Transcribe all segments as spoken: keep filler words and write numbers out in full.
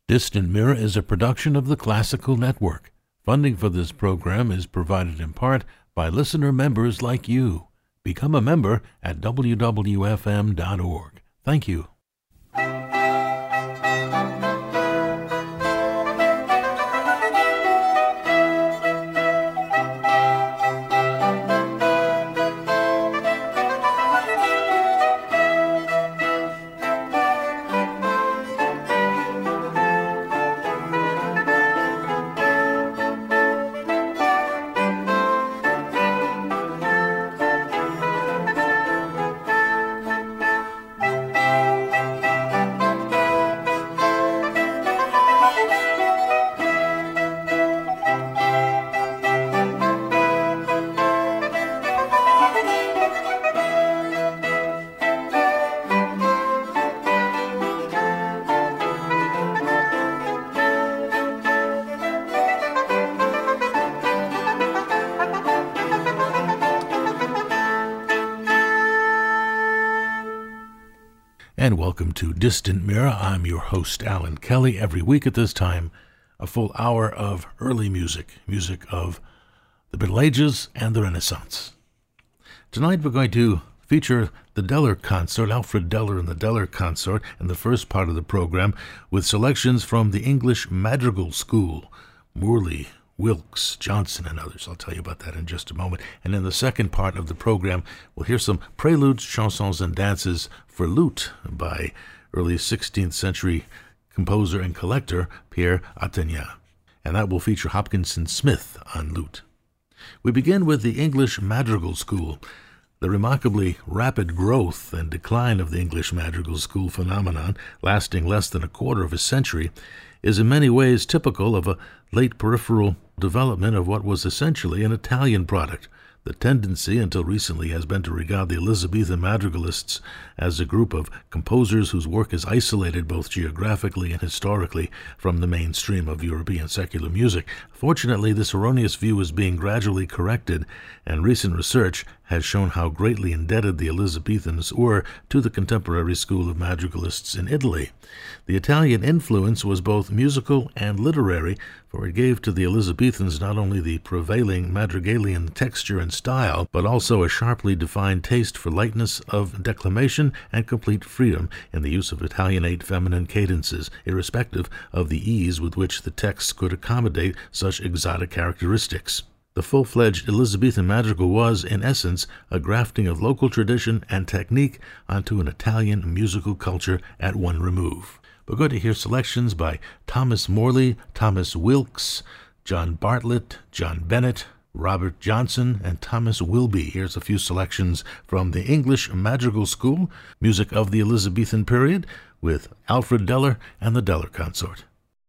Distant Mirror is a production of the Classical Network. Funding for this program is provided in part by listener members like you. Become a member at w w f m dot org. Thank you. And welcome to Distant Mirror. I'm your host, Alan Kelly. Every week at this time, a full hour of early music, music of the Middle Ages and the Renaissance. Tonight we're going to feature the Deller Consort, Alfred Deller and the Deller Consort, in the first part of the program, with selections from the English Madrigal School, Morley, Wilkes, Johnson, and others. I'll tell you about that in just a moment. And in the second part of the program, we'll hear some preludes, chansons, and dances for lute by early sixteenth century composer and collector Pierre Athénard. And that will feature Hopkinson Smith on lute. We begin with the English Madrigal School. The remarkably rapid growth and decline of the English Madrigal School phenomenon, lasting less than a quarter of a century, is in many ways typical of a late peripheral development of what was essentially an Italian product. The tendency until recently has been to regard the Elizabethan madrigalists as a group of composers whose work is isolated both geographically and historically from the mainstream of European secular music. Fortunately, this erroneous view is being gradually corrected, and recent research has shown how greatly indebted the Elizabethans were to the contemporary school of madrigalists in Italy. The Italian influence was both musical and literary, for it gave to the Elizabethans not only the prevailing madrigalian texture and style, but also a sharply defined taste for lightness of declamation and complete freedom in the use of Italianate feminine cadences, irrespective of the ease with which the texts could accommodate such exotic characteristics. The full-fledged Elizabethan madrigal was, in essence, a grafting of local tradition and technique onto an Italian musical culture at one remove. We're going to hear selections by Thomas Morley, Thomas Wilkes, John Bartlett, John Bennett, Robert Johnson, and Thomas Wilby. Here's a few selections from the English Madrigal School, music of the Elizabethan period, with Alfred Deller and the Deller Consort.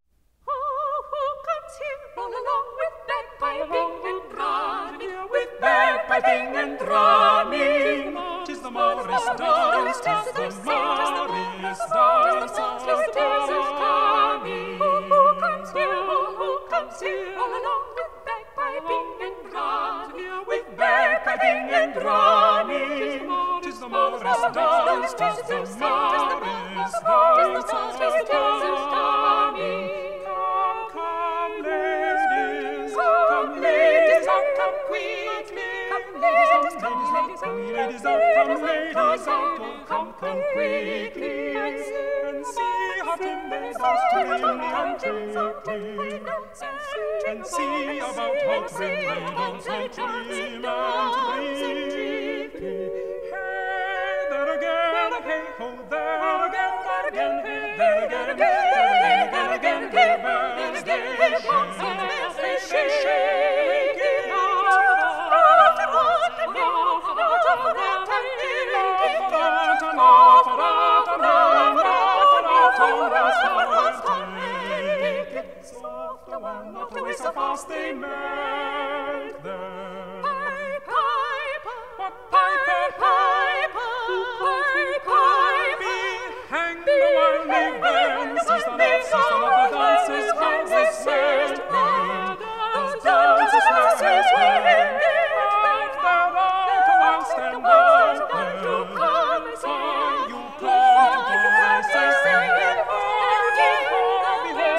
Bagpiping and drumming, 'tis the Morris dance, 'tis the Morris dance, 'tis coming. Who comes here, who comes here, all along with bagpiping and drumming, with bagpiping and drumming, 'tis the Morris dance, 'tis the Morris dance, 'tis coming. Come, come, ladies, come, ladies, come quickly. Ladies out, come, ladies out, ladies out, come, ladies out, come, come quickly, and see how timber does twin and twin, and see about how twin they dance and trim and trim. Hey, there again, hey, ho, there again, there again, hey, there again, there again, there again, hey, birds, they shake, they shake it out. So fast they melt them. Piper, Piper, Piper, Piper, Piper, hang the winding bells, sister, love, sister, love, the dances, dances, melt them. Those dances, dances, melt them. Stand up, to come and see you come to do I say, sing it, oh, behold,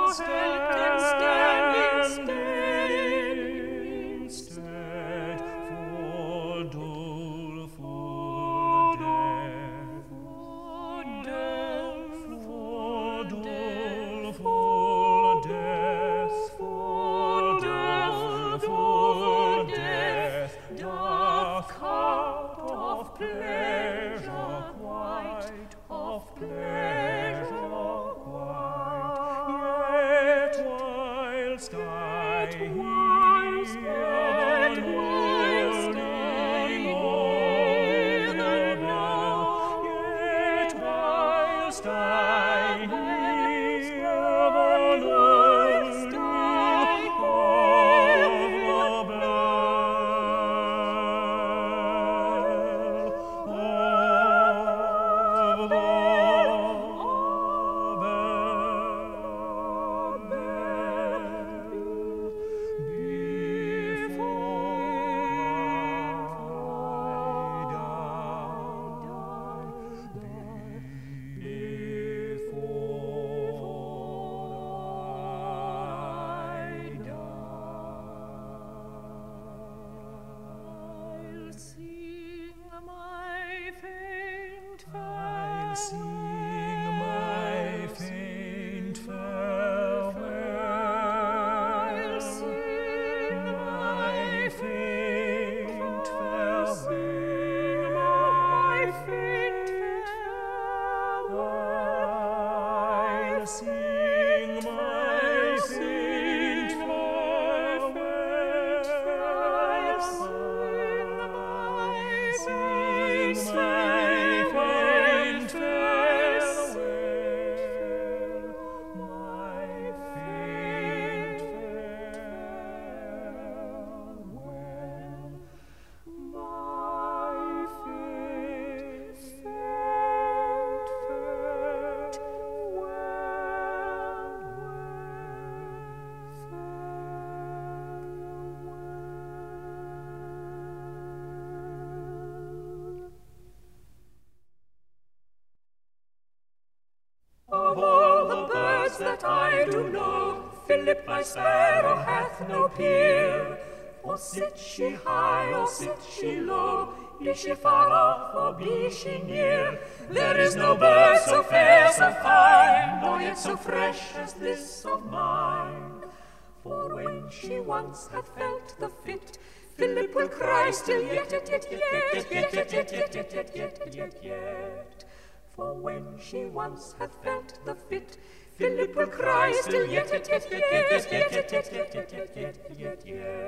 that I do know, Philip my sparrow hath no peer. Or sit she high, or sit she low, be she far off, or be she near, there is no bird so fair, so fine, nor yet so fresh as this of mine. For when she once hath felt the fit, Philip will cry still yet, yet, yet, yet, yet, yet, yet, yet, yet, yet, yet, yet, yet. For when she once hath felt the fit, Philip will cry still yet, yet, yet, yet, yet, yet, yet, yet, yet, yet, yet, yet,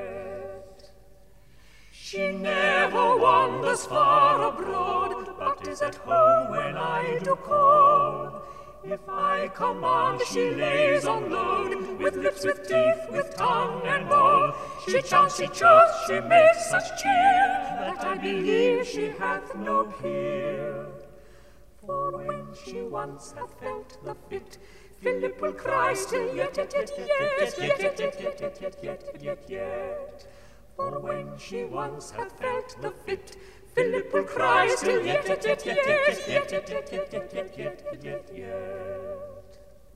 yet. She never wanders far abroad, but is at home when I do call. If I command, she lays on load, with lips, with teeth, with tongue and all. She chants, she chirps, she makes such cheer, that I believe she hath no peer. For when she once hath felt the fit, Philip will cry still yet, yet, yet, yet, yet, yet, yet, yet, yet, yet, yet, yet, yet. For when she once hath felt the fit, Philip will cry still yet, yet, yet, yet, yet, yet, yet, yet, yet, yet, yet, yet, yet, yet.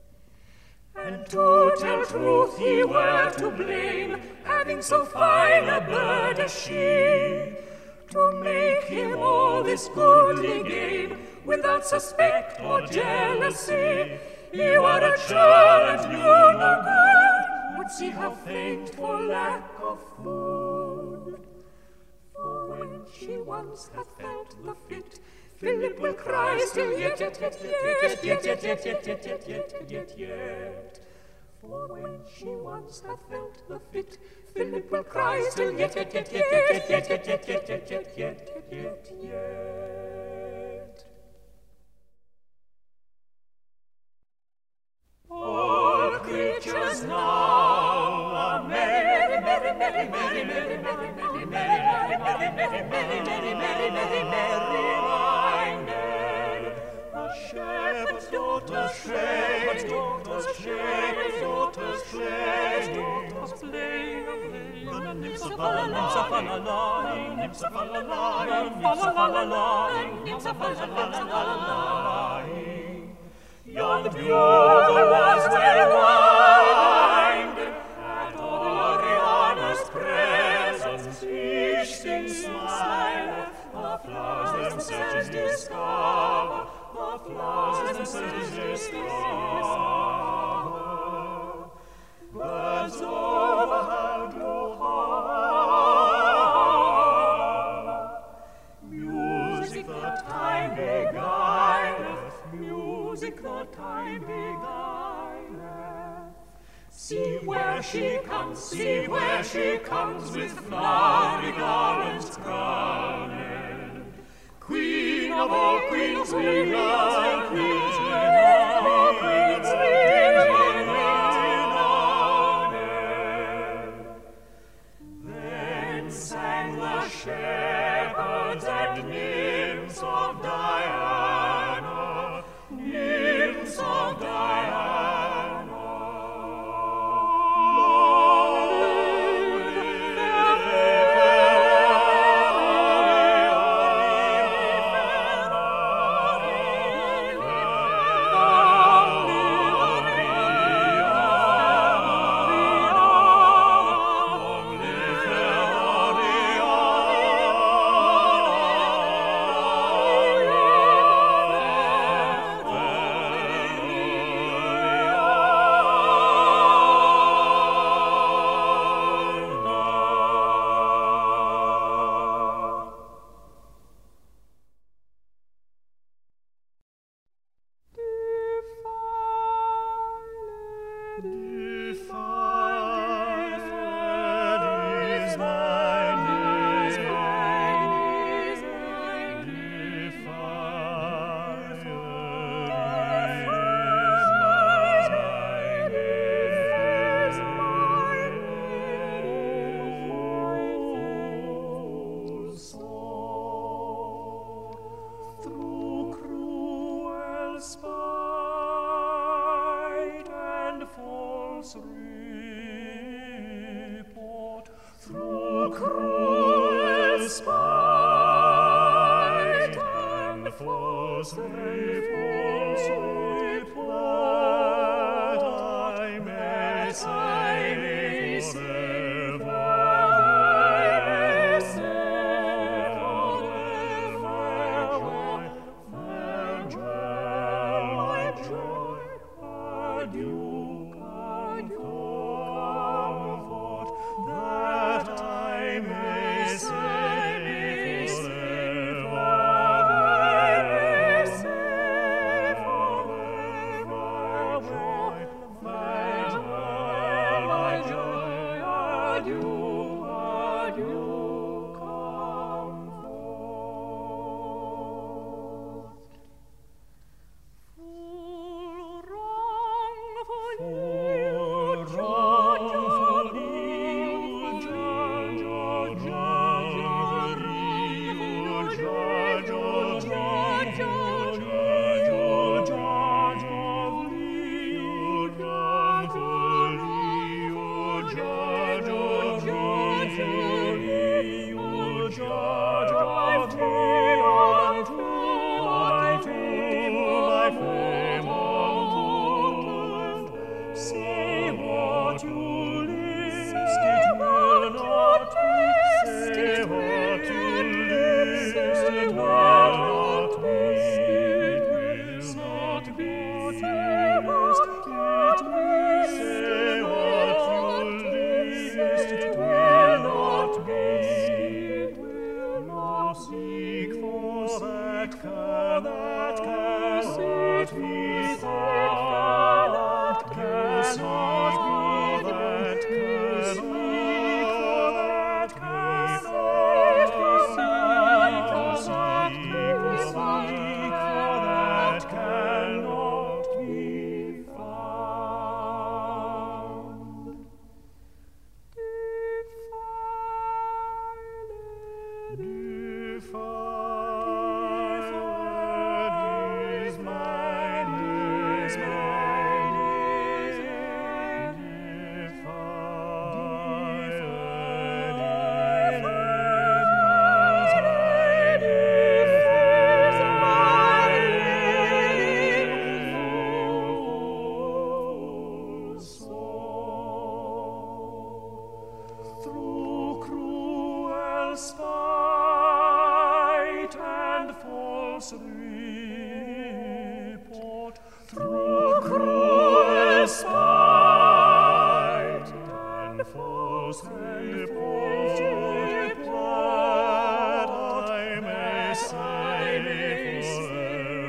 And to tell truth, he were to blame, having so fine a bird as she, to make him all this goodly game, without suspect or jealousy. You are a child and knew no good, would see her faint for lack of food. For when she once hath felt the fit, Philip will cry still yet, yet, yet, yet, yet, yet, yet, yet, yet, yet, yet, yet, yet. For when she once hath felt the fit, Philip will cry still yet, yet, yet, yet, yet, yet, yet, yet, yet, yet, yet, yet, yet, yet. All creatures now are merry, merry, merry, merry, merry, merry, merry, merry, merry, merry, merry, merry, merry, merry, minded. The shepherd's daughters shake, daughters shake, daughters shake, daughters play. The nymphs of Alaline, nymphs of Alaline, nymphs of Alaline, nymphs of Alaline. Yon bugle was well won. See where she comes, see where she comes, with flowery garlands crowned. Queen of all queens, queen of all queens, queen of all queens, queen of all queens. Then sang the shepherds and nymphs of Diana, nymphs of Diana.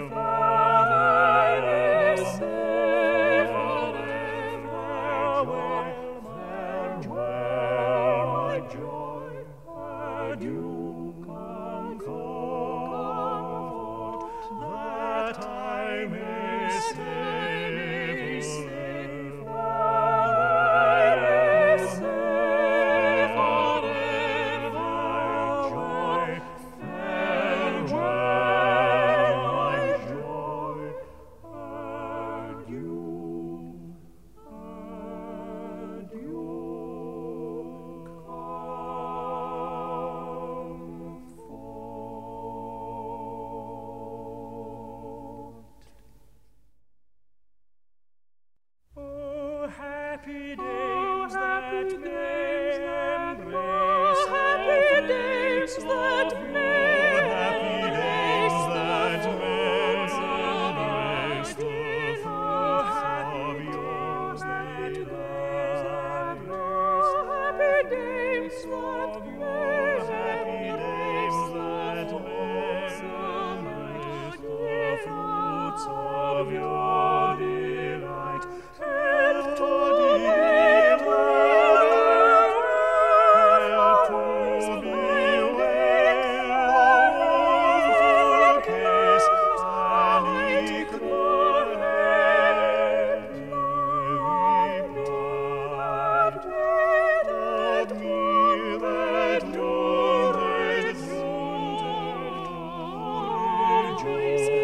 Away. happy days that may embrace happy days that may happy days that may embrace the fruits of your delight. Happy days that may happy days that may embrace the fruits of your delight. Help to be well, help to be well, of case and equal help. Let me that don't rejoice,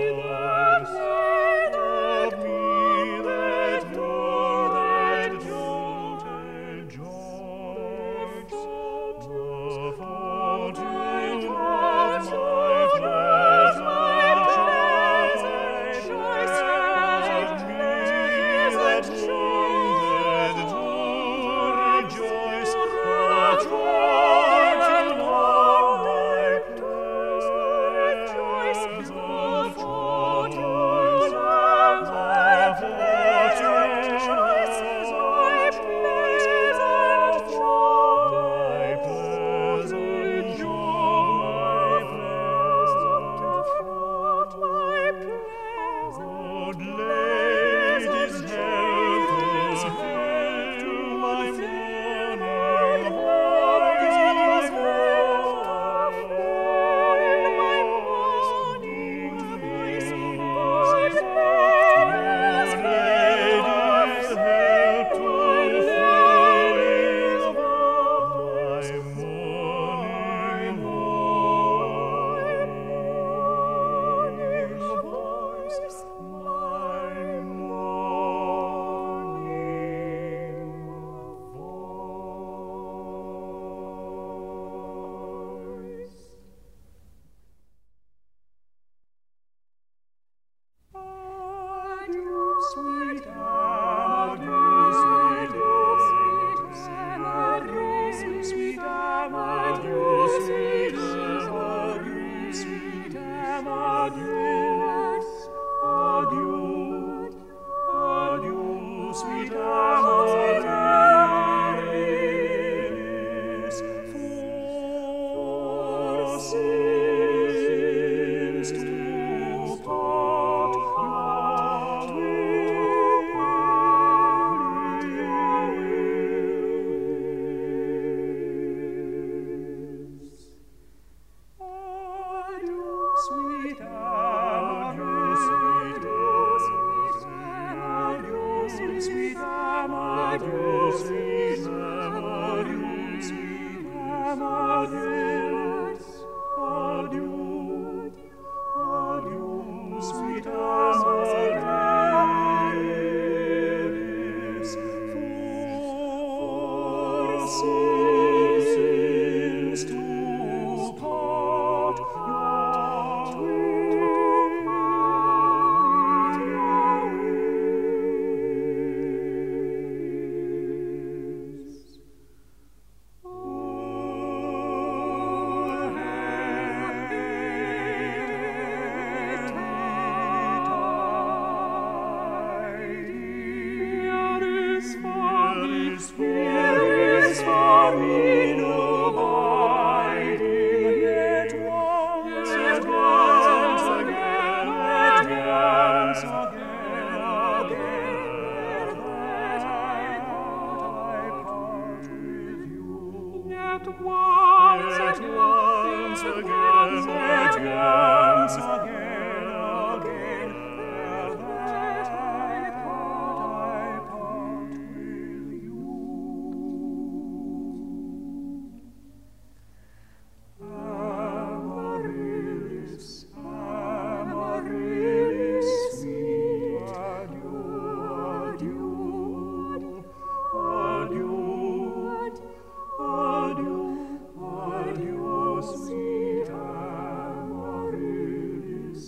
let me that don't rejoice, the fortune of my pleasant choice, let me that don't rejoice, the fortune of my pleasant choice, the fortune of my pleasant choice, my pleasant joy, my pleasant joy, my pleasant ladies, help us fill my morning, ladies, help us fill my morning, ladies, help to fill my morning voice. Adieu, sweet adieu, sweet adieu, sweet adieu, sweet adieu, sweet adieu, adieu, adieu, sweet Amaryllis, for since to part we Adieu, sweet Amaryllis, sweet Amaryllis, sweet Amaryllis, sweet Amaryllis, sweet Amaryllis, adieu, adieu, sweet Amaryllis, for since to part we Adieu, sweet Amaryllis,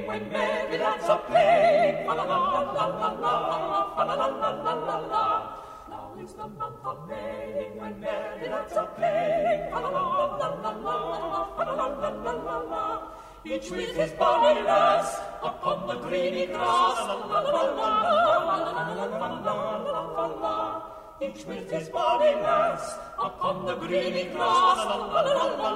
when merry lads are playing. Fa la la la la la la, fa la la la la la la. Now is the month of May, when merry lads are playing. Fa la la la la la la, fa la la la la la la. Each with his bonny lass upon the greeny grass. La la la la la la la la la. Each with his bonny lass upon the greeny grass. La la la la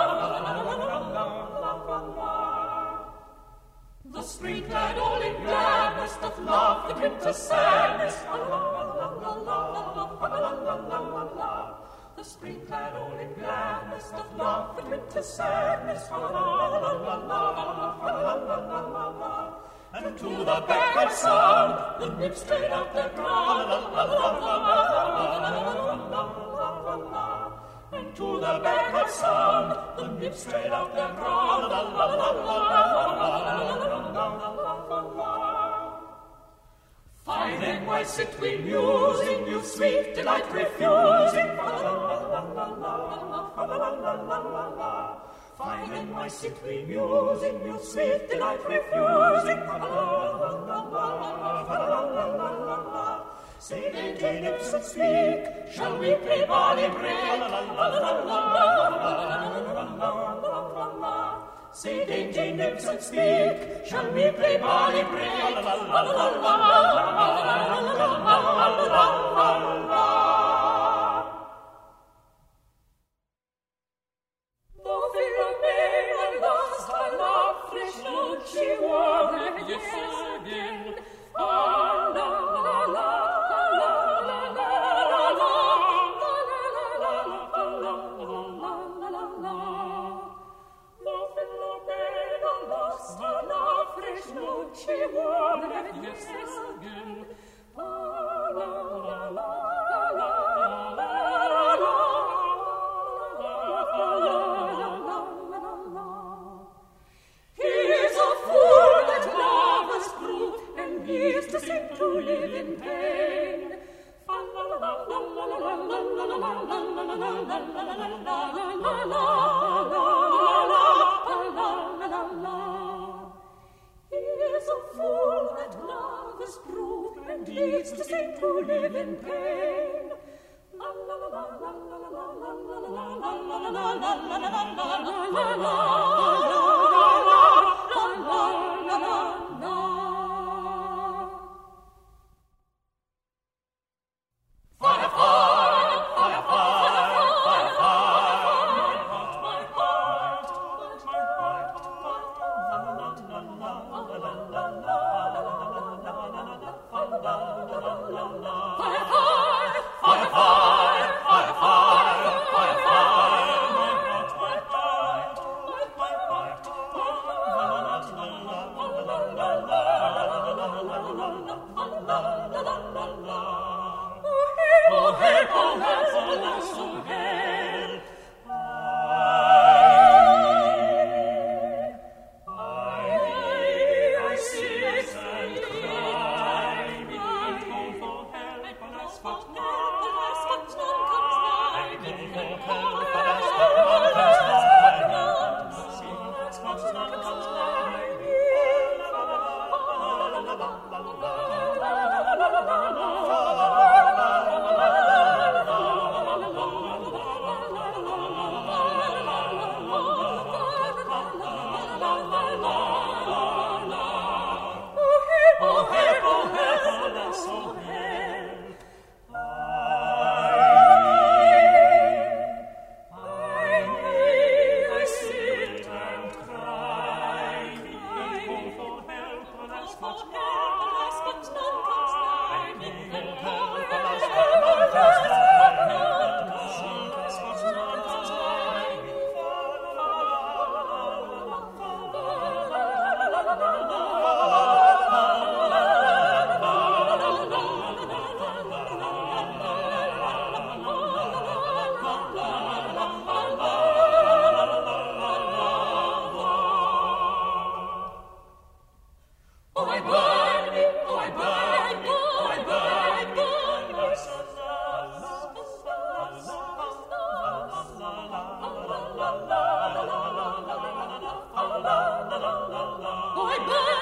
la la. The spring-clad all in gladness doth laugh the winter's sadness. La la la la la la la. The spring-clad all in gladness doth laugh the winter's sadness. La la la la la la. And to the backward sound the nymphs straight out their ground. La la la la la. And to the backward sound the nymphs straight out their ground. La la la la. Fine and why sit we musing, you sweet delight refusing? Fine and why sit we musing, you sweet delight refusing? Say dainty nymphs and speak, shall we play barley break? Say dainty nymphs and speak, shall we play barley break? I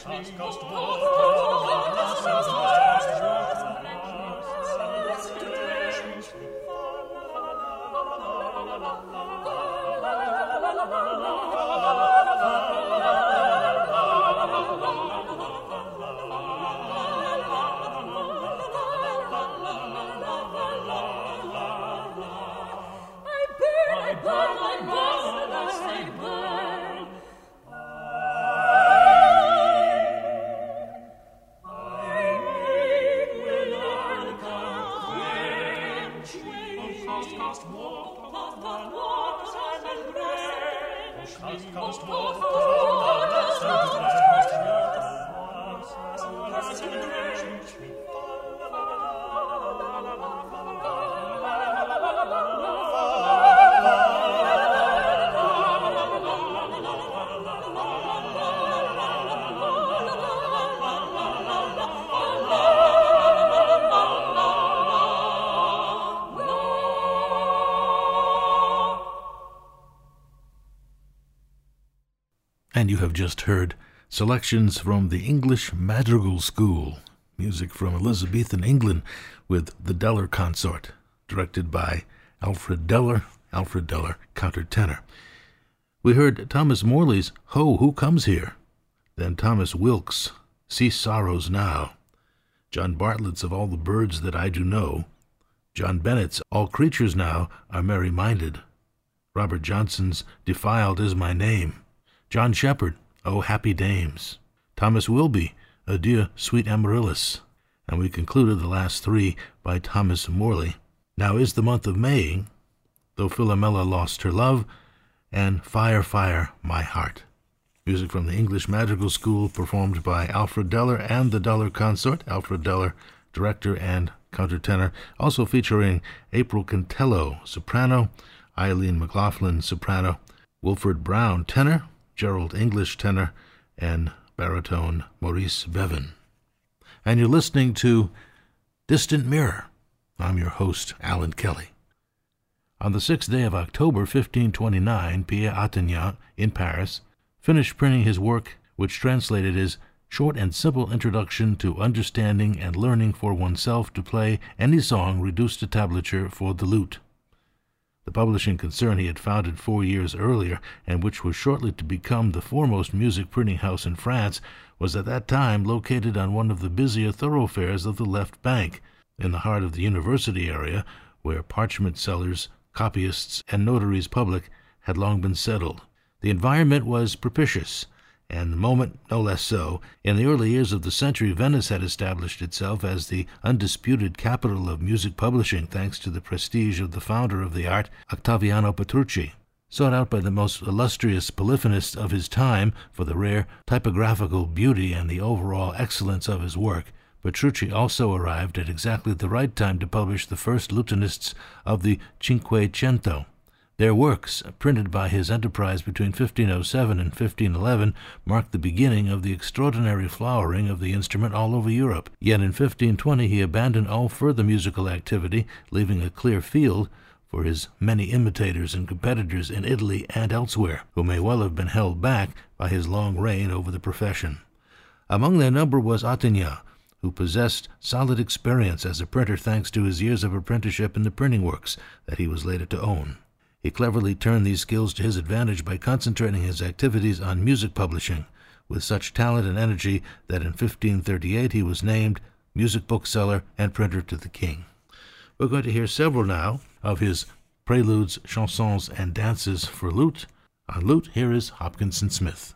And you have just heard selections from the English Madrigal School, music from Elizabethan England with the Deller Consort, directed by Alfred Deller, Alfred Deller, countertenor. We heard Thomas Morley's Ho, Who Comes Here? Then Thomas Wilkes' Cease Sorrows Now, John Bartlett's Of All the Birds That I Do Know, John Bennett's All Creatures Now Are Merry-Minded, Robert Johnson's Defiled Is My Name, John Shepherd, O Happy Dames, Thomas Wilby, Adieu, Sweet Amaryllis, and we concluded the last three by Thomas Morley. Now is the month of May, Though Philomela Lost Her Love, and Fire, Fire, My Heart. Music from the English Madrigal School performed by Alfred Deller and the Deller Consort, Alfred Deller, director and countertenor, also featuring April Cantello, soprano, Eileen McLaughlin, soprano, Wilfred Brown, tenor, Gerald English, tenor, and baritone Maurice Bevan. And you're listening to Distant Mirror. I'm your host, Alan Kelly. On the sixth day of October, fifteen twenty-nine, Pierre Attignac, in Paris, finished printing his work, which translated is Short and Simple Introduction to Understanding and Learning for Oneself to Play Any Song Reduced to Tablature for the Lute. The publishing concern he had founded four years earlier, and which was shortly to become the foremost music printing house in France, was at that time located on one of the busier thoroughfares of the left bank, in the heart of the university area, where parchment sellers, copyists, and notaries public had long been settled. The environment was propitious, and the moment no less so. In the early years of the century, Venice had established itself as the undisputed capital of music publishing, thanks to the prestige of the founder of the art, Ottaviano Petrucci. Sought out by the most illustrious polyphonists of his time for the rare typographical beauty and the overall excellence of his work, Petrucci also arrived at exactly the right time to publish the first lutanists of the Cinquecento. Their works, printed by his enterprise between fifteen oh seven and fifteen eleven, marked the beginning of the extraordinary flowering of the instrument all over Europe. Yet in fifteen twenty he abandoned all further musical activity, leaving a clear field for his many imitators and competitors in Italy and elsewhere, who may well have been held back by his long reign over the profession. Among their number was Attignac, who possessed solid experience as a printer thanks to his years of apprenticeship in the printing works that he was later to own. He cleverly turned these skills to his advantage by concentrating his activities on music publishing, with such talent and energy that in fifteen thirty-eight he was named music bookseller and printer to the king. We're going to hear several now of his preludes, chansons, and dances for lute. On lute, here is Hopkinson Smith.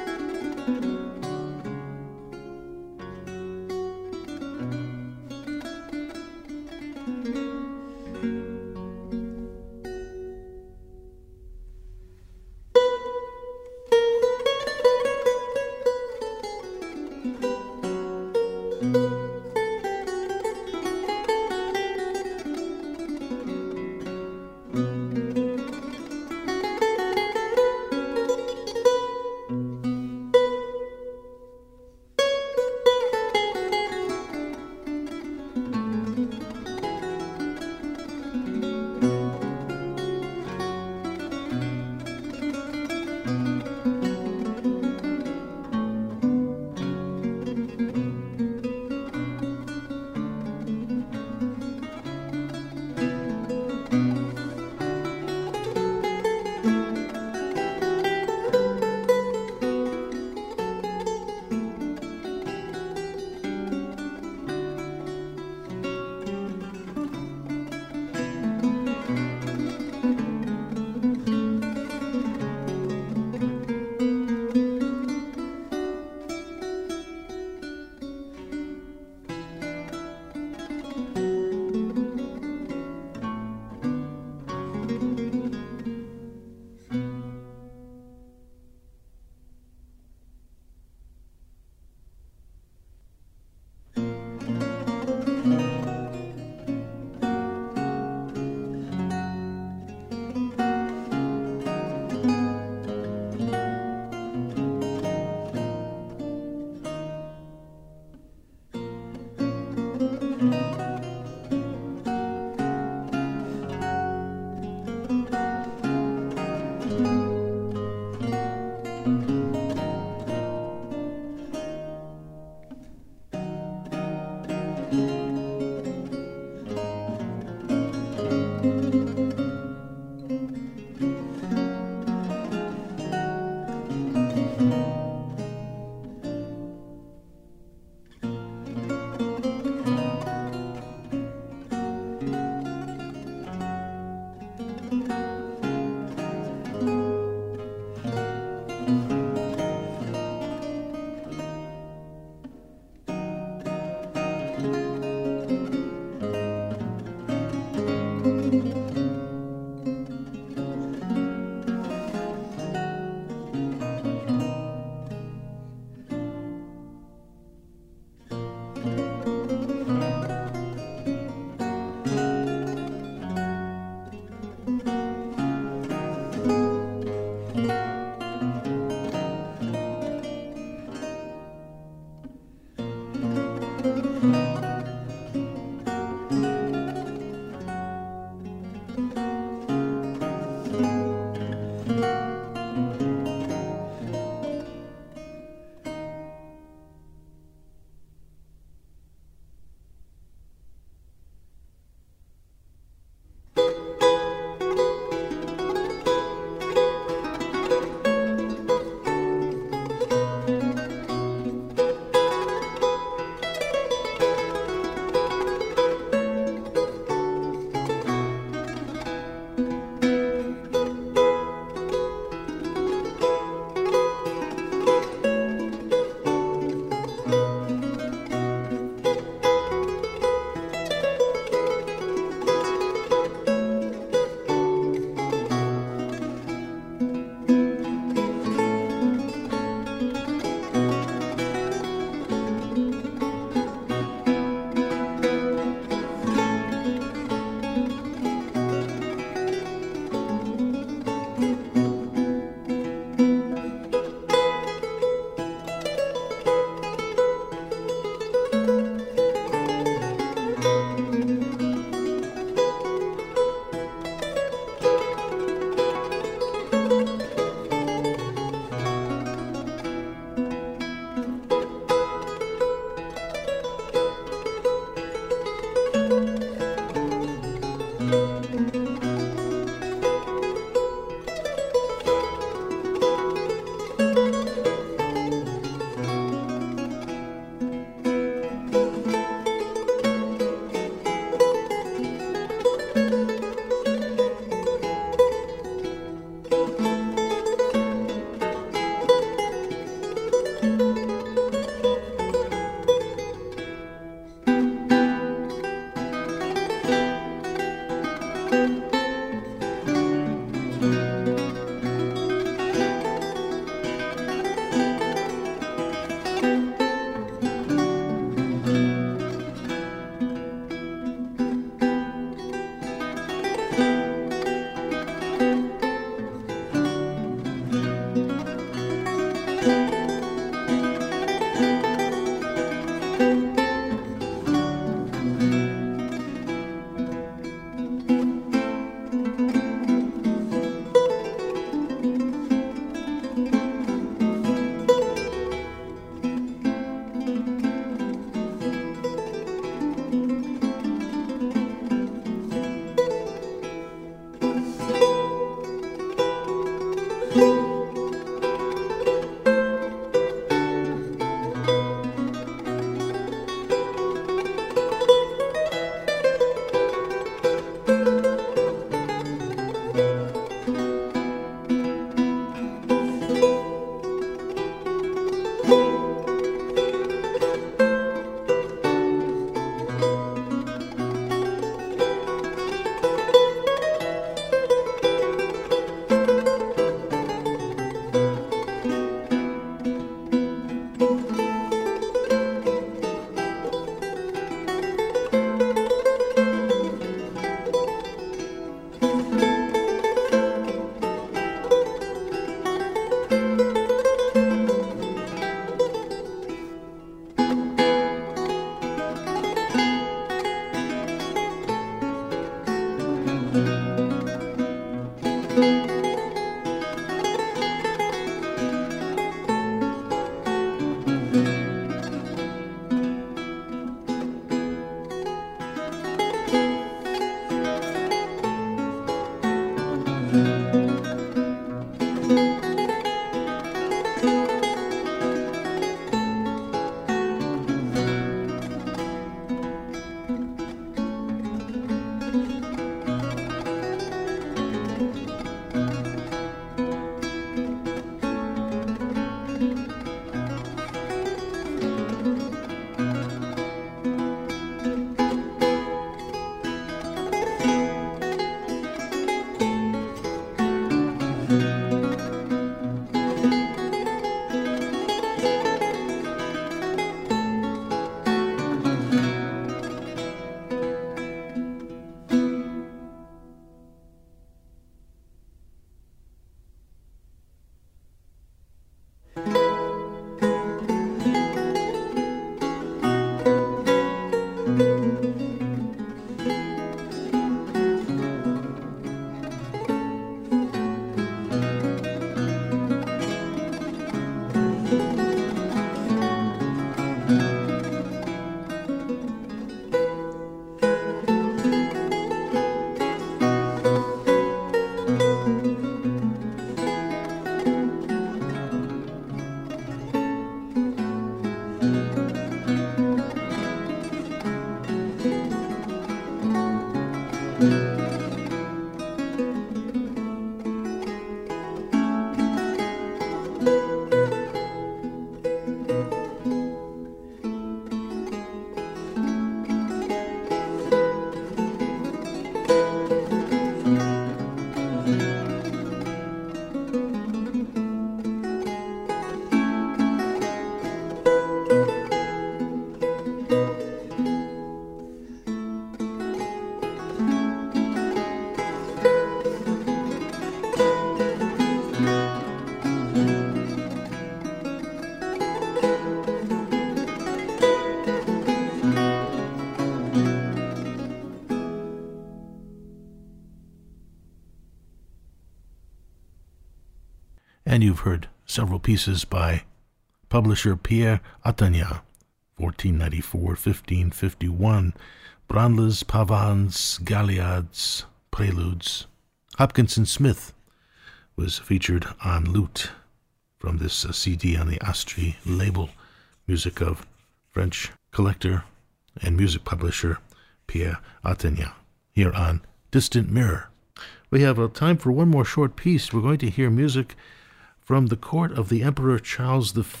And you've heard several pieces by publisher Pierre Atania, fourteen ninety-four to fifteen fifty-one, Brandles, Pavans, Galliards, Preludes. Hopkinson Smith was featured on lute from this uh, C D on the Astri label, music of French collector and music publisher Pierre Atania, here on Distant Mirror. We have uh, time for one more short piece. We're going to hear music from the court of the Emperor Charles the Fifth.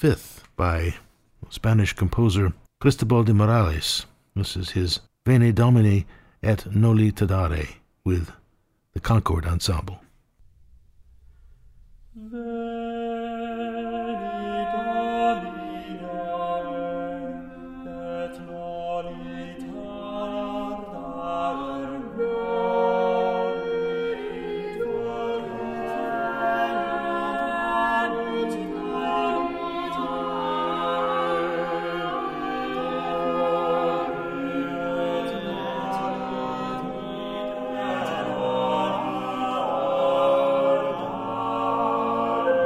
by Spanish composer Cristobal de Morales. This is his Veni Domini et Noli Tadare with the Concord Ensemble. Thank you.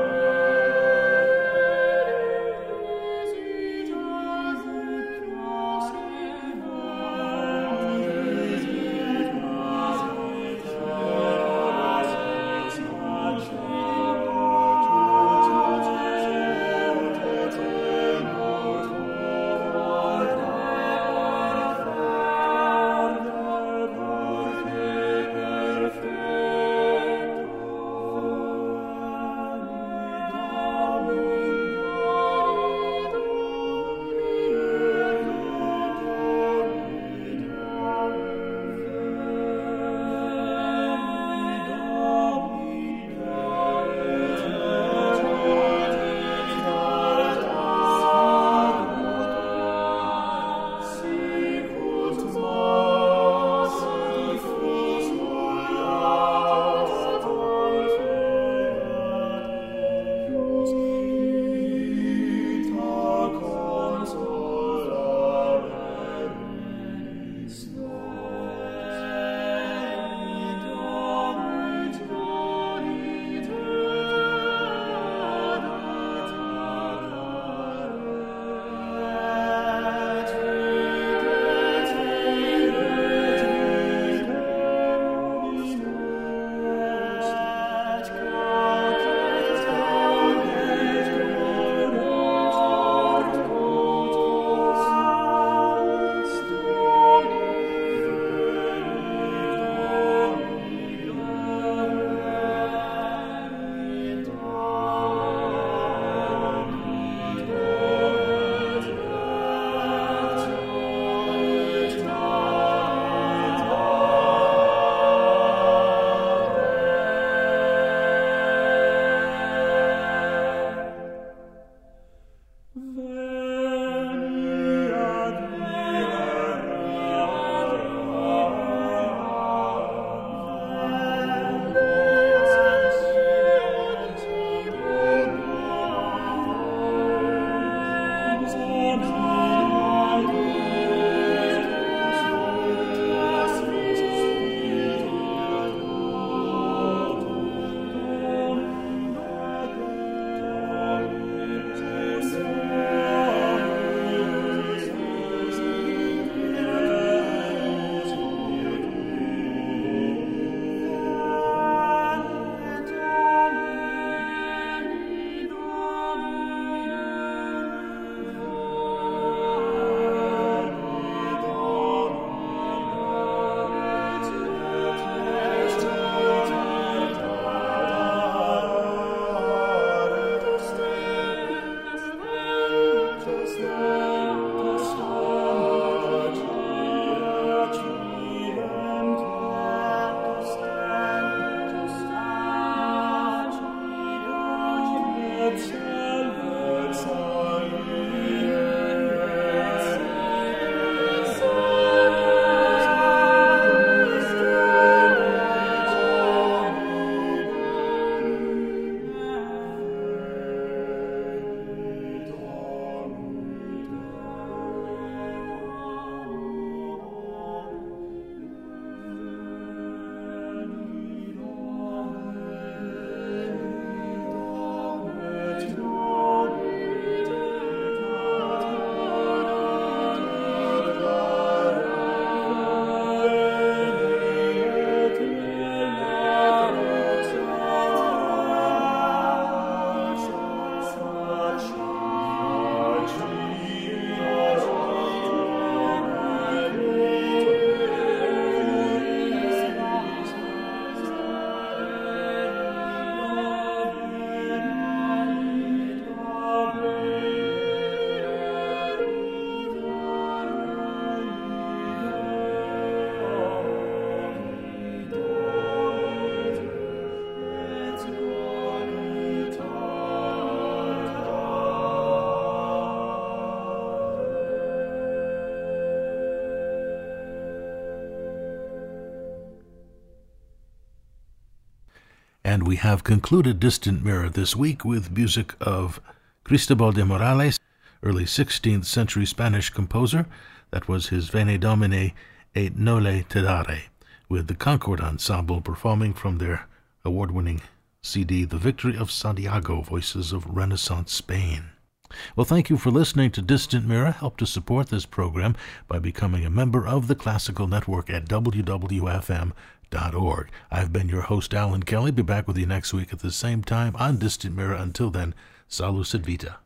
And we have concluded Distant Mirror this week with music of Cristobal de Morales, early sixteenth century Spanish composer. That was his Veni Domine et Noli Te Dare, with the Concord Ensemble performing from their award-winning C D, The Victory of Santiago, Voices of Renaissance Spain. Well, thank you for listening to Distant Mirror. Help to support this program by becoming a member of the Classical Network at W W F M dot org. I've been your host, Alan Kelly. Be back with you next week at the same time on Distant Mirror. Until then, Salus et Vita.